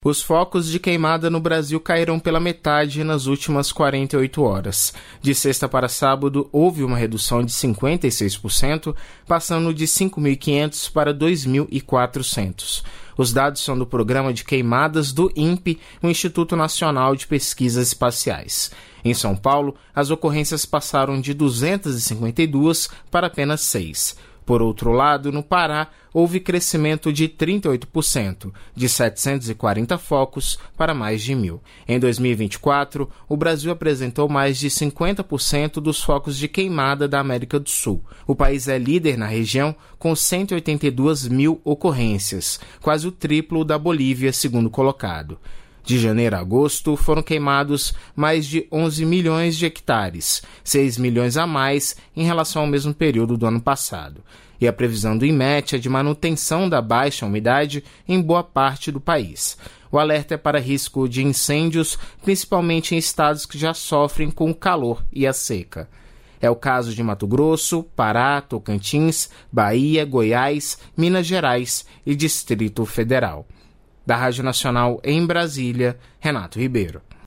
Os focos de queimada no Brasil caíram pela metade nas últimas 48 horas. De sexta para sábado, houve uma redução de 56%, passando de 5.500 para 2.400. Os dados são do Programa de Queimadas do INPE, o Instituto Nacional de Pesquisas Espaciais. Em São Paulo, as ocorrências passaram de 252 para apenas 6. Por outro lado, no Pará, houve crescimento de 38%, de 740 focos para mais de 1.000. Em 2024, o Brasil apresentou mais de 50% dos focos de queimada da América do Sul. O país é líder na região, com 182 mil ocorrências, quase o triplo da Bolívia, segundo colocado. De janeiro a agosto, foram queimados mais de 11 milhões de hectares, 6 milhões a mais em relação ao mesmo período do ano passado. E a previsão do INMET é de manutenção da baixa umidade em boa parte do país. O alerta é para risco de incêndios, principalmente em estados que já sofrem com o calor e a seca. É o caso de Mato Grosso, Pará, Tocantins, Bahia, Goiás, Minas Gerais e Distrito Federal. Da Rádio Nacional em Brasília, Renato Ribeiro.